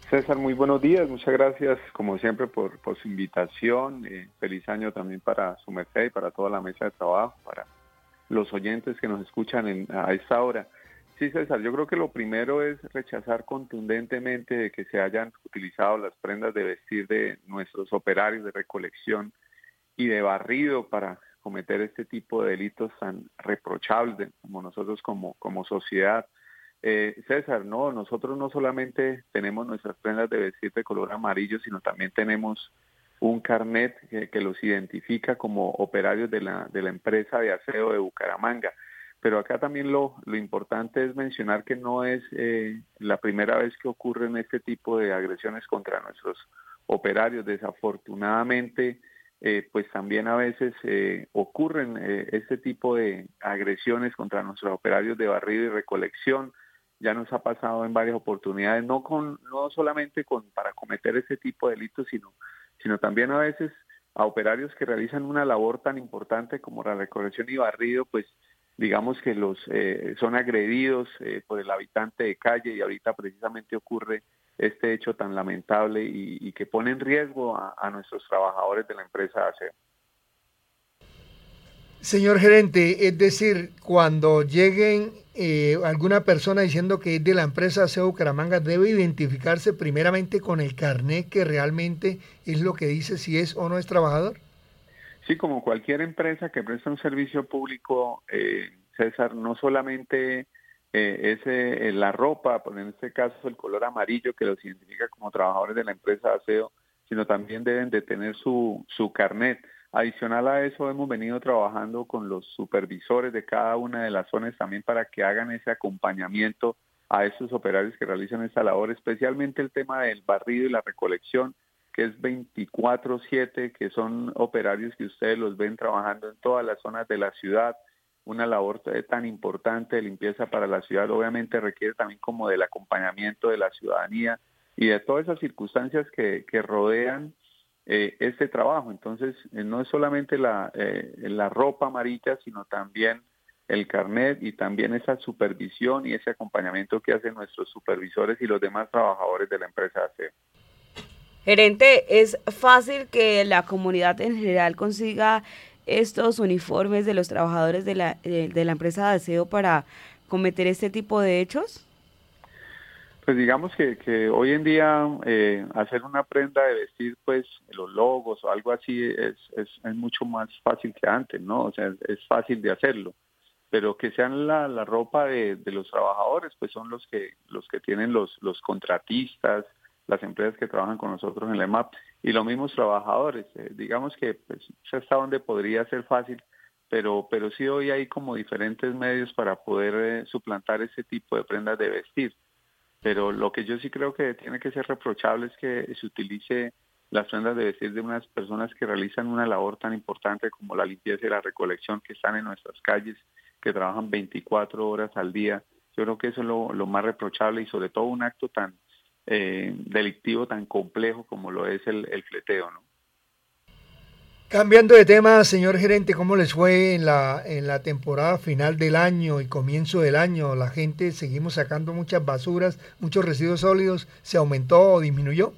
César, muy buenos días, muchas gracias como siempre por su invitación. Feliz año también para su merced y para toda la mesa de trabajo, para los oyentes que nos escuchan a esta hora. Sí, César, yo creo que lo primero es rechazar contundentemente de que se hayan utilizado las prendas de vestir de nuestros operarios de recolección y de barrido para cometer este tipo de delitos tan reprochables como nosotros como sociedad. César, no, nosotros no solamente tenemos nuestras prendas de vestir de color amarillo, sino también tenemos un carnet que los identifica como operarios de la empresa de aseo de Bucaramanga. Pero acá también lo importante es mencionar que no es la primera vez que ocurren este tipo de agresiones contra nuestros operarios. Desafortunadamente, pues también a veces ocurren este tipo de agresiones contra nuestros operarios de barrido y recolección. Ya nos ha pasado en varias oportunidades, no solamente para cometer ese tipo de delitos, sino también a veces a operarios que realizan una labor tan importante como la recolección y barrido, pues digamos que los son agredidos por el habitante de calle, y ahorita precisamente ocurre este hecho tan lamentable y que pone en riesgo a nuestros trabajadores de la empresa ASEO. Señor gerente, es decir, cuando lleguen alguna persona diciendo que es de la empresa ASEO Bucaramanga, debe identificarse primeramente con el carnet que realmente es lo que dice si es o no es trabajador. Sí, como cualquier empresa que presta un servicio público, César, no solamente es la ropa, pues en este caso el color amarillo que los identifica como trabajadores de la empresa de aseo, sino también deben de tener su carnet. Adicional a eso, hemos venido trabajando con los supervisores de cada una de las zonas también para que hagan ese acompañamiento a esos operarios que realizan esta labor, especialmente el tema del barrido y la recolección, que es 24/7, que son operarios que ustedes los ven trabajando en todas las zonas de la ciudad. Una labor tan importante de limpieza para la ciudad obviamente requiere también como del acompañamiento de la ciudadanía y de todas esas circunstancias que rodean este trabajo. Entonces, no es solamente la ropa amarilla, sino también el carnet y también esa supervisión y ese acompañamiento que hacen nuestros supervisores y los demás trabajadores de la empresa ASEO. Gerente, ¿es fácil que la comunidad en general consiga estos uniformes de los trabajadores de la empresa de aseo para cometer este tipo de hechos? Pues digamos que hoy en día hacer una prenda de vestir, pues los logos o algo así es mucho más fácil que antes, ¿no? O sea, es fácil de hacerlo, pero que sean la ropa de los trabajadores, pues son los que tienen los contratistas, las empresas que trabajan con nosotros en la EMAP y los mismos trabajadores. Digamos que pues hasta donde podría ser fácil, pero sí hoy hay como diferentes medios para poder suplantar ese tipo de prendas de vestir. Pero lo que yo sí creo que tiene que ser reprochable es que se utilice las prendas de vestir de unas personas que realizan una labor tan importante como la limpieza y la recolección, que están en nuestras calles, que trabajan 24 horas al día. Yo creo que eso es lo más reprochable y sobre todo un acto tan delictivo, tan complejo como lo es el fleteo, ¿no? Cambiando de tema, señor gerente, ¿cómo les fue en la temporada final del año y comienzo del año? La gente seguimos sacando muchas basuras, muchos residuos sólidos, ¿se aumentó o disminuyó?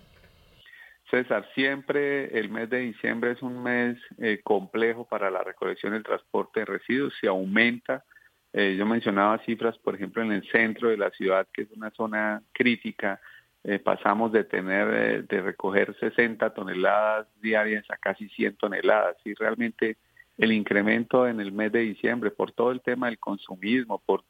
César, siempre el mes de diciembre es un mes complejo para la recolección y el transporte de residuos, se aumenta. Yo mencionaba cifras, por ejemplo, en el centro de la ciudad, que es una zona crítica. Pasamos de recoger 60 toneladas diarias a casi 100 toneladas, y realmente el incremento en el mes de diciembre por todo el tema del consumismo, por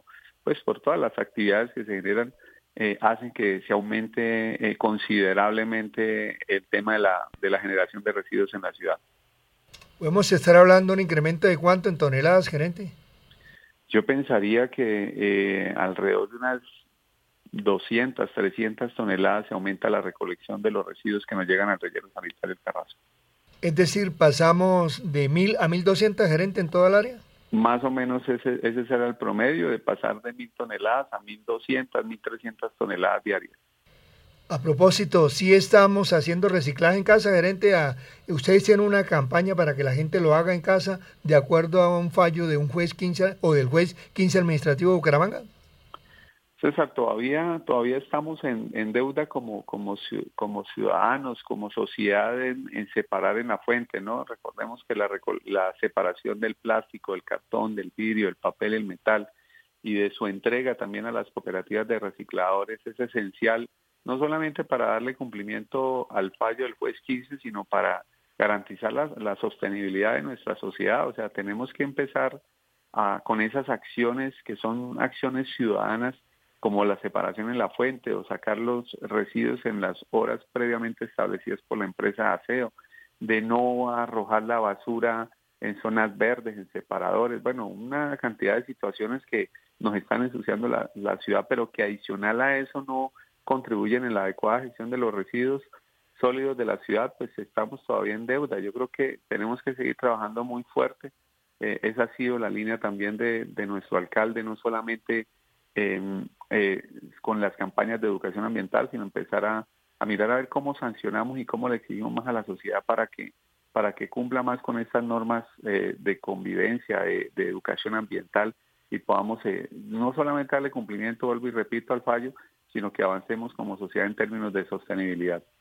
todas las actividades que se generan, hacen que se aumente considerablemente el tema de la generación de residuos en la ciudad. ¿Podemos estar hablando de un incremento de cuánto en toneladas, gerente? Yo pensaría que alrededor de unas 200, 300 toneladas se aumenta la recolección de los residuos que nos llegan al relleno sanitario del Carrasco. Es decir, pasamos de 1.000 a 1.200, gerente, en toda el área. Más o menos ese será el promedio, de pasar de 1.000 toneladas a 1.200, 1.300 toneladas diarias. A propósito, sí estamos haciendo reciclaje en casa, gerente. Ustedes tienen una campaña para que la gente lo haga en casa de acuerdo a un fallo de un juez 15 o del juez 15 administrativo de Bucaramanga. César, todavía estamos en deuda como ciudadanos, como sociedad en separar en la fuente, ¿no? Recordemos que la separación del plástico, del cartón, del vidrio, el papel, el metal y de su entrega también a las cooperativas de recicladores es esencial, no solamente para darle cumplimiento al fallo del juez 15, sino para garantizar la sostenibilidad de nuestra sociedad. O sea, tenemos que empezar con esas acciones que son acciones ciudadanas, como la separación en la fuente o sacar los residuos en las horas previamente establecidas por la empresa de aseo, de no arrojar la basura en zonas verdes, en separadores, bueno, una cantidad de situaciones que nos están ensuciando la ciudad, pero que adicional a eso no contribuyen en la adecuada gestión de los residuos sólidos de la ciudad, pues estamos todavía en deuda. Yo creo que tenemos que seguir trabajando muy fuerte. Esa ha sido la línea también de nuestro alcalde, no solamente con las campañas de educación ambiental, sino empezar a mirar a ver cómo sancionamos y cómo le exigimos más a la sociedad para que cumpla más con estas normas de convivencia, de educación ambiental, y podamos no solamente darle cumplimiento, vuelvo y repito, al fallo, sino que avancemos como sociedad en términos de sostenibilidad.